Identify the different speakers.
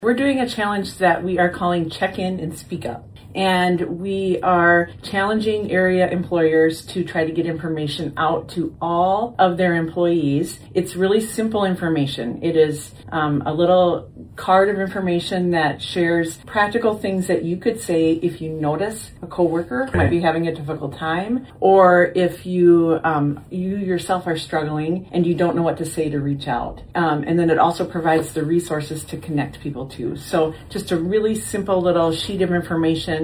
Speaker 1: We're doing a challenge that we are calling Check In and Speak Up. And we are challenging area employers to try to get information out to all of their employees. It's really simple information. It is a little card of information that shares practical things that you could say if you notice a coworker might be having a difficult time, or if you yourself are struggling and you don't know what to say to reach out. And then it also provides the resources to connect people to. So just a really simple little sheet of information